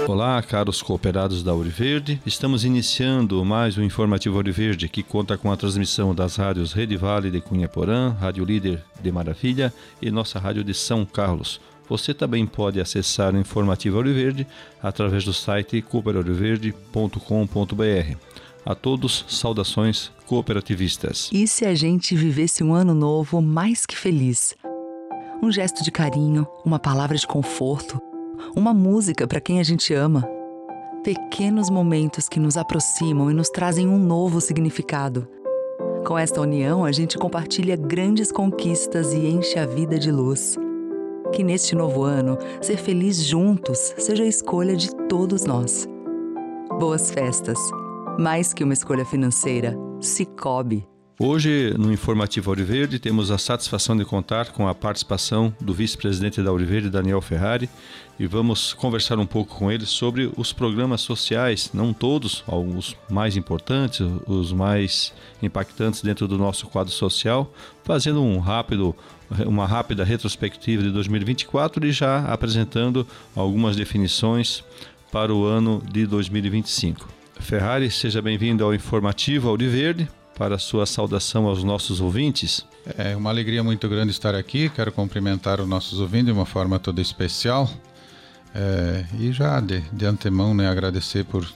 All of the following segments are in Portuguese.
Olá, caros cooperados da Ouro Verde. Estamos iniciando mais um Informativo Ouro Verde, que conta com a transmissão das rádios Rede Vale de Cunha Porã, Rádio Líder de Maravilha e nossa rádio de São Carlos. Você também pode acessar o Informativo Ouro Verde através do site cooperouroverde.com.br. A todos, saudações cooperativistas. E se a gente vivesse um ano novo mais que feliz? Um gesto de carinho, uma palavra de conforto, uma música para quem a gente ama. Pequenos momentos que nos aproximam e nos trazem um novo significado. Com esta união, a gente compartilha grandes conquistas e enche a vida de luz. Que neste novo ano, ser feliz juntos seja a escolha de todos nós. Boas festas! Mais que uma escolha financeira, Sicoob. Hoje, no Informativo Ouro Verde, temos a satisfação de contar com a participação do vice-presidente da Ouro Verde, Daniel Ferrari, e vamos conversar um pouco com ele sobre os programas sociais, não todos, alguns mais importantes, os mais impactantes dentro do nosso quadro social, fazendo uma rápida retrospectiva de 2024 e já apresentando algumas definições para o ano de 2025. Ferrari, seja bem-vindo ao Informativo Ouro Verde. Para a sua saudação aos nossos ouvintes. É uma alegria muito grande estar aqui, quero cumprimentar os nossos ouvintes de uma forma toda especial e já de antemão, né, agradecer por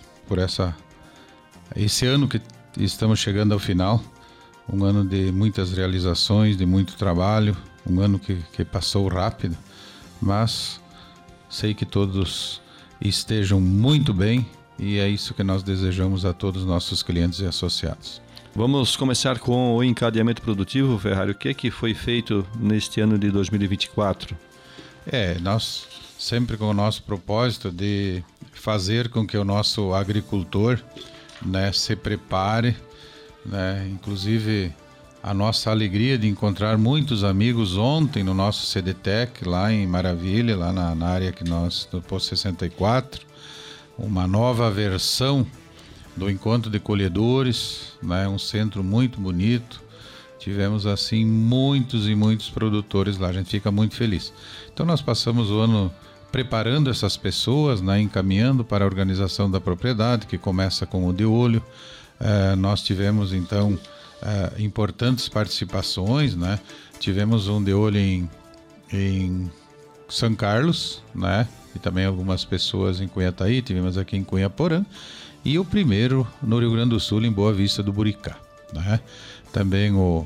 esse ano que estamos chegando ao final, um ano de muitas realizações, de muito trabalho, um ano que passou rápido, mas sei que todos estejam muito bem e é isso que nós desejamos a todos os nossos clientes e associados. Vamos começar com o encadeamento produtivo, Ferrari. O que foi feito neste ano de 2024? Nós sempre com o nosso propósito de fazer com que o nosso agricultor, né, se prepare, né, inclusive a nossa alegria de encontrar muitos amigos ontem no nosso CDTEC, lá em Maravilha, lá na área que nós, do Posto 64, uma nova versão do Encontro de Colhedores, né? Um centro muito bonito. Tivemos assim muitos e muitos produtores lá, a gente fica muito feliz. Então nós passamos o ano preparando essas pessoas, né? Encaminhando para a organização da propriedade, que começa com o de olho. Nós tivemos então importantes participações, né? Tivemos um de olho em São Carlos, né? E também algumas pessoas em Cunhataí, tivemos aqui em Cunha Porã. E o primeiro no Rio Grande do Sul, em Boa Vista do Buricá, né? Também o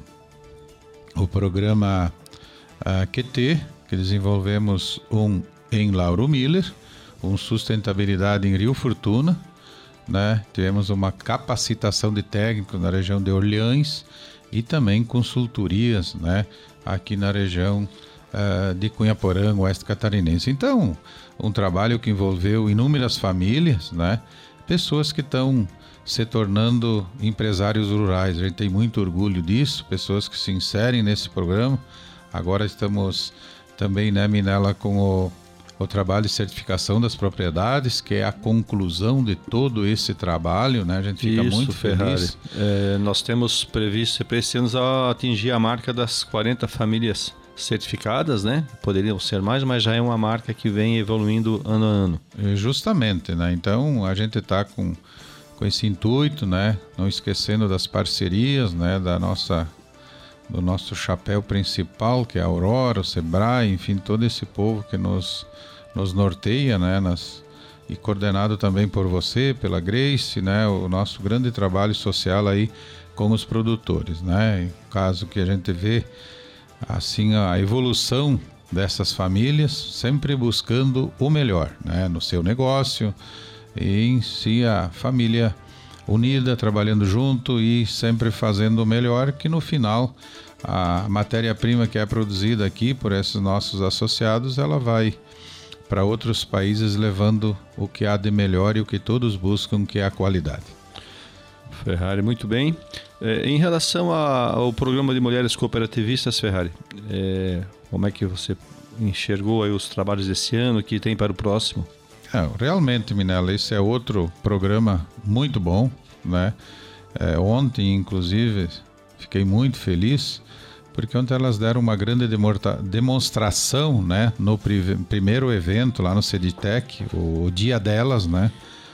programa QT, que desenvolvemos um em Lauro Miller, um sustentabilidade em Rio Fortuna, né? Tivemos uma capacitação de técnicos na região de Orleans e também consultorias, né? Aqui na região de Cunha Porã, oeste catarinense. Então, um trabalho que envolveu inúmeras famílias, né? Pessoas que estão se tornando empresários rurais. A gente tem muito orgulho disso, pessoas que se inserem nesse programa. Agora estamos também, né, Minella, com o trabalho de certificação das propriedades, que é a conclusão de todo esse trabalho, né? A gente fica muito feliz. Nós temos previsto para esse ano atingir a marca das 40 famílias certificadas, né? Poderiam ser mais, mas já é uma marca que vem evoluindo ano a ano. Justamente, né? Então a gente está com esse intuito, né? Não esquecendo das parcerias, né? Do nosso chapéu principal, que é a Aurora, o Sebrae, enfim, todo esse povo que nos norteia, né? E coordenado também por você, pela Grace, né? O nosso grande trabalho social aí com os produtores, né? O caso que a gente vê assim a evolução dessas famílias, sempre buscando o melhor, né, no seu negócio e em si a família unida, trabalhando junto e sempre fazendo o melhor, que no final a matéria-prima que é produzida aqui por esses nossos associados, ela vai para outros países levando o que há de melhor e o que todos buscam, que é a qualidade. Ferrari, muito bem. Em relação ao programa de mulheres cooperativistas, Ferrari, como é que você enxergou aí os trabalhos desse ano, que tem para o próximo? Realmente, Minella, esse é outro programa muito bom, né? Ontem, inclusive, fiquei muito feliz porque ontem elas deram uma grande demonstração, né, no primeiro evento lá no CEDITEC, o dia delas, né,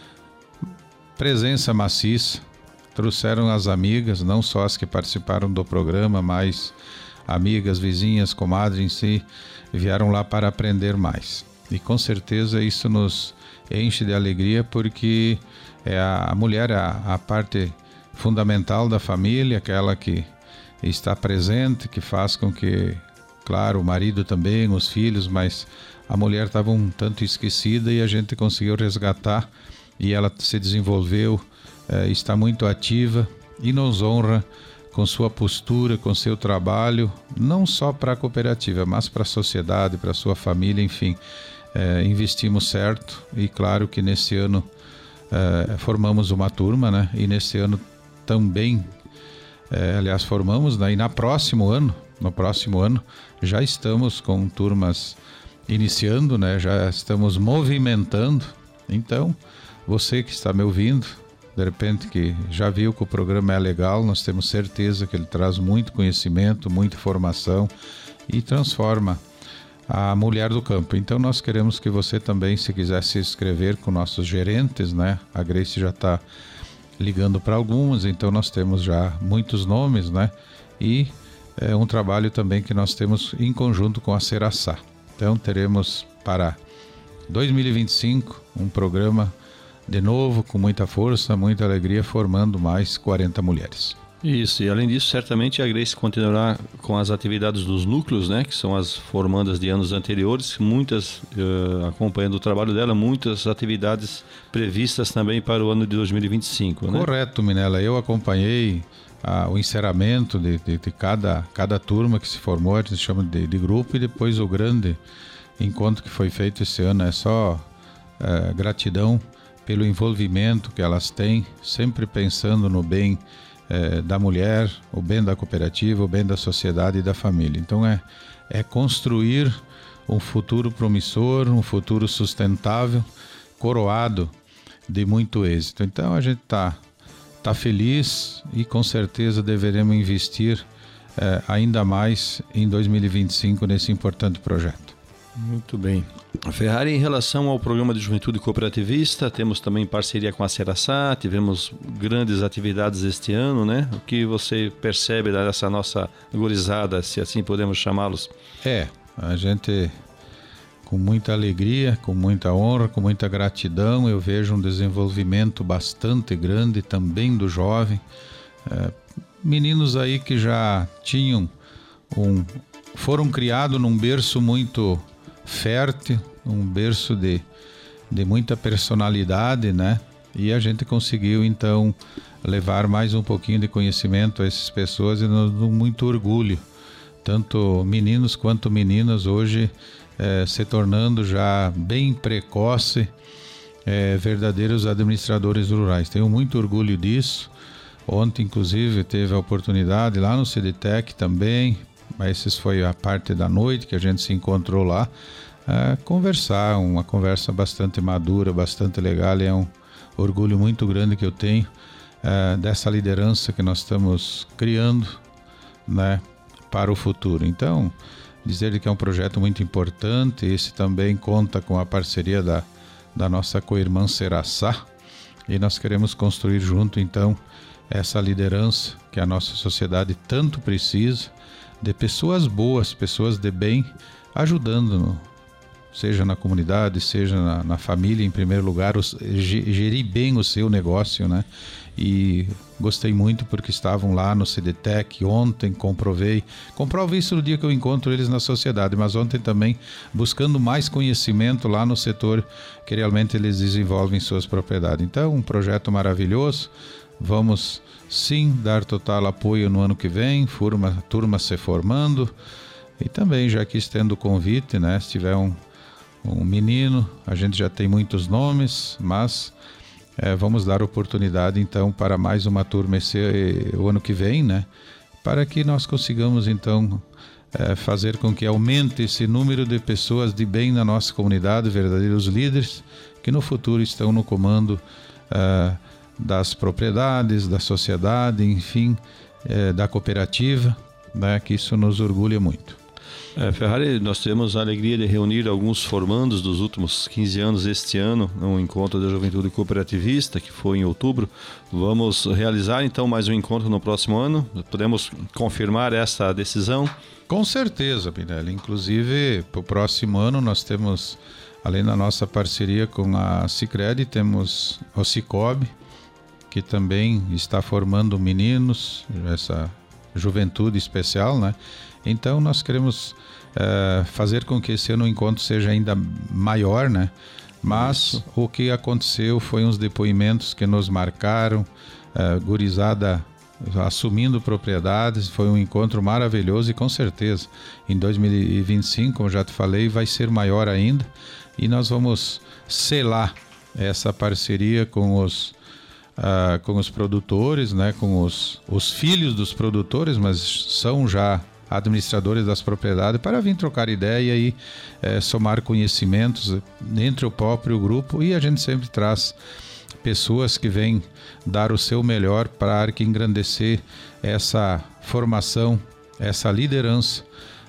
presença maciça, trouxeram as amigas, não só as que participaram do programa, mas amigas, vizinhas, comadres em si, vieram lá para aprender mais. E com certeza isso nos enche de alegria, porque a mulher é a parte fundamental da família, aquela que está presente, que faz com que, claro, o marido também, os filhos, mas a mulher estava um tanto esquecida e a gente conseguiu resgatar e ela se desenvolveu, está muito ativa e nos honra com sua postura, com seu trabalho, não só para a cooperativa, mas para a sociedade, para a sua família, enfim. Investimos certo e claro que nesse ano formamos uma turma, né? E nesse ano também aliás, formamos, né? E no próximo ano, já estamos com turmas iniciando, né? Já estamos movimentando. Então, você que está me ouvindo, de repente que já viu que o programa é legal, nós temos certeza que ele traz muito conhecimento, muita informação e transforma a mulher do campo. Então, nós queremos que você também, se quiser se inscrever com nossos gerentes, né? A Grace já está ligando para algumas, então nós temos já muitos nomes, né? E é um trabalho também que nós temos em conjunto com a Seraçá. Então teremos para 2025 um programa de novo, com muita força, muita alegria, formando mais 40 mulheres. Isso, e além disso, certamente a Grace continuará com as atividades dos núcleos, né, que são as formandas de anos anteriores, muitas, acompanhando o trabalho dela, muitas atividades previstas também para o ano de 2025. Né? Correto, Minella, eu acompanhei o encerramento de cada turma que se formou, a gente chama de grupo, e depois o grande encontro que foi feito esse ano. É só gratidão pelo envolvimento que elas têm, sempre pensando no bem da mulher, o bem da cooperativa, o bem da sociedade e da família. Então é construir um futuro promissor, um futuro sustentável, coroado de muito êxito. Então a gente tá feliz e com certeza deveremos investir ainda mais em 2025 nesse importante projeto. Muito bem. Ferrari, em relação ao programa de juventude cooperativista, temos também parceria com a Seraçá, tivemos grandes atividades este ano, né? O que você percebe dessa nossa gurizada, se assim podemos chamá-los? A gente, com muita alegria, com muita honra, com muita gratidão, eu vejo um desenvolvimento bastante grande também do jovem. Meninos aí que já tinham foram criados num berço muito fértil, um berço de muita personalidade, né? E a gente conseguiu então levar mais um pouquinho de conhecimento a essas pessoas e nos dá muito orgulho, tanto meninos quanto meninas hoje se tornando já bem precoce verdadeiros administradores rurais. Tenho muito orgulho disso. Ontem inclusive teve a oportunidade lá no CEDITEC também, mas essa foi a parte da noite que a gente se encontrou lá, conversar, uma conversa bastante madura, bastante legal. É um orgulho muito grande que eu tenho dessa liderança que nós estamos criando, né, para o futuro. Então, dizer que é um projeto muito importante. Esse também conta com a parceria da nossa co-irmã Seraçá, e nós queremos construir junto então essa liderança que a nossa sociedade tanto precisa, de pessoas boas, pessoas de bem, ajudando, seja na comunidade, seja na família, em primeiro lugar, gerir bem o seu negócio, né? E gostei muito porque estavam lá no CEDITEC ontem, comprovo isso no dia que eu encontro eles na sociedade, mas ontem também buscando mais conhecimento lá no setor que realmente eles desenvolvem suas propriedades. Então, um projeto maravilhoso. Vamos sim dar total apoio no ano que vem, turma se formando, e também já que estendo o convite, né, se tiver um menino, a gente já tem muitos nomes, mas vamos dar oportunidade então para mais uma turma o ano que vem, né, para que nós consigamos então fazer com que aumente esse número de pessoas de bem na nossa comunidade, verdadeiros líderes que no futuro estão no comando das propriedades, da sociedade, enfim, da cooperativa, né, que isso nos orgulha muito. Ferrari, nós temos a alegria de reunir alguns formandos dos últimos 15 anos este ano, no Encontro da Juventude Cooperativista, que foi em outubro. Vamos realizar então mais um encontro no próximo ano. Podemos confirmar essa decisão? Com certeza, Pinelli. Inclusive, para o próximo ano nós temos, além da nossa parceria com a Sicredi, temos o Cicobi, que também está formando meninos, essa juventude especial, né? Então nós queremos fazer com que esse ano o encontro seja ainda maior, né? Mas o que aconteceu foi uns depoimentos que nos marcaram, gurizada assumindo propriedades. Foi um encontro maravilhoso e com certeza em 2025, como já te falei, vai ser maior ainda, e nós vamos selar essa parceria com os produtores, né? Com os filhos dos produtores, mas são já administradores das propriedades, para vir trocar ideia e somar conhecimentos entre o próprio grupo. E a gente sempre traz pessoas que vêm dar o seu melhor para que engrandecer essa formação, essa liderança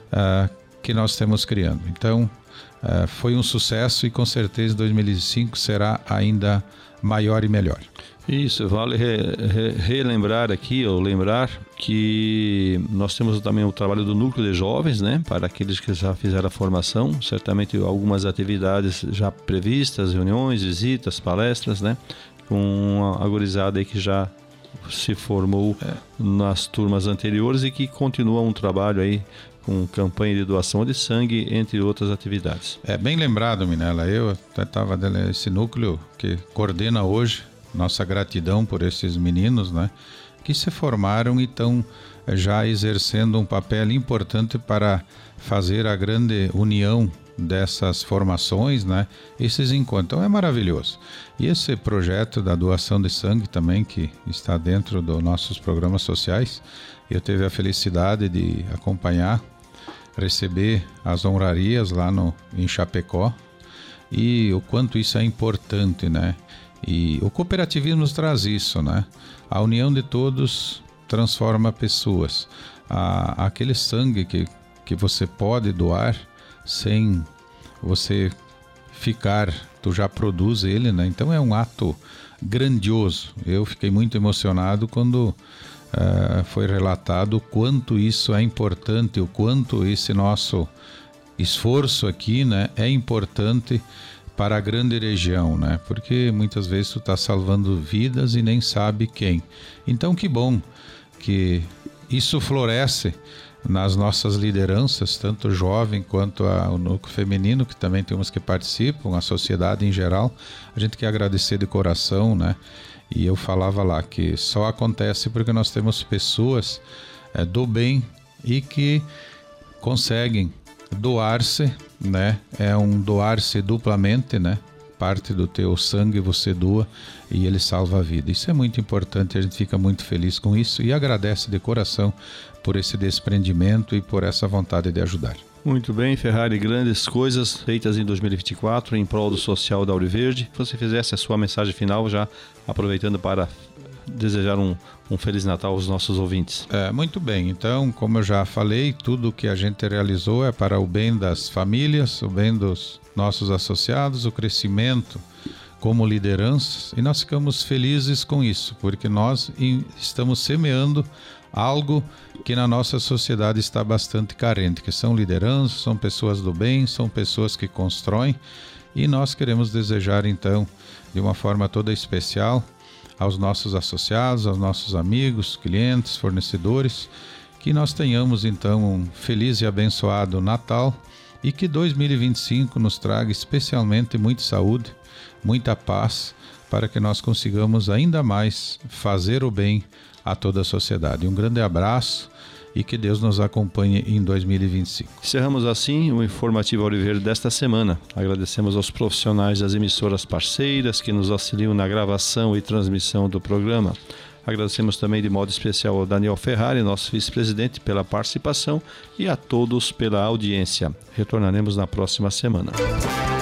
que nós estamos criando. Então, foi um sucesso e com certeza 2025 será ainda maior e melhor. Isso, vale relembrar aqui, ou lembrar que nós temos também o trabalho do Núcleo de Jovens, né? Para aqueles que já fizeram a formação, certamente algumas atividades já previstas, reuniões, visitas, palestras, né? Com a gurizada aí que já se formou nas turmas anteriores e que continua um trabalho aí com campanha de doação de sangue, entre outras atividades. Bem lembrado, Minella. Eu até estava esse núcleo que coordena hoje. Nossa gratidão por esses meninos, né, que se formaram e estão já exercendo um papel importante para fazer a grande união dessas formações, né, esses encontros. Então é maravilhoso. E esse projeto da doação de sangue também, que está dentro dos nossos programas sociais, eu tive a felicidade de acompanhar, receber as honrarias lá em Chapecó, e o quanto isso é importante, né? E o cooperativismo nos traz isso, né? A união de todos transforma pessoas. Aquele sangue que você pode doar sem você ficar, tu já produz ele, né? Então é um ato grandioso. Eu fiquei muito emocionado quando foi relatado o quanto isso é importante, o quanto esse nosso esforço aqui, né, é importante para a grande região, né? Porque muitas vezes tu está salvando vidas e nem sabe quem. Então que bom que isso floresce nas nossas lideranças, tanto o jovem quanto o núcleo feminino, que também tem uns que participam, a sociedade em geral. A gente quer agradecer de coração, né? E eu falava lá que só acontece porque nós temos pessoas do bem e que conseguem doar-se, né? É um doar-se duplamente, né? Parte do teu sangue você doa e ele salva a vida. Isso é muito importante, a gente fica muito feliz com isso e agradece de coração por esse desprendimento e por essa vontade de ajudar. Muito bem, Ferrari, grandes coisas feitas em 2024 em prol do social da Ouro Verde. Se você fizesse a sua mensagem final, já aproveitando para desejar um Feliz Natal aos nossos ouvintes. Muito bem, então, como eu já falei, tudo que a gente realizou é para o bem das famílias, o bem dos nossos associados, o crescimento como lideranças, e nós ficamos felizes com isso, porque nós estamos semeando algo que na nossa sociedade está bastante carente, que são lideranças, são pessoas do bem, são pessoas que constroem, e nós queremos desejar então, de uma forma toda especial, aos nossos associados, aos nossos amigos, clientes, fornecedores, que nós tenhamos então um feliz e abençoado Natal e que 2025 nos traga especialmente muita saúde, muita paz, para que nós consigamos ainda mais fazer o bem a toda a sociedade. Um grande abraço e que Deus nos acompanhe em 2025. Encerramos assim o Informativo Ouro Verde desta semana. Agradecemos aos profissionais das emissoras parceiras que nos auxiliam na gravação e transmissão do programa. Agradecemos também de modo especial ao Daniel Ferrari, nosso vice-presidente, pela participação e a todos pela audiência. Retornaremos na próxima semana.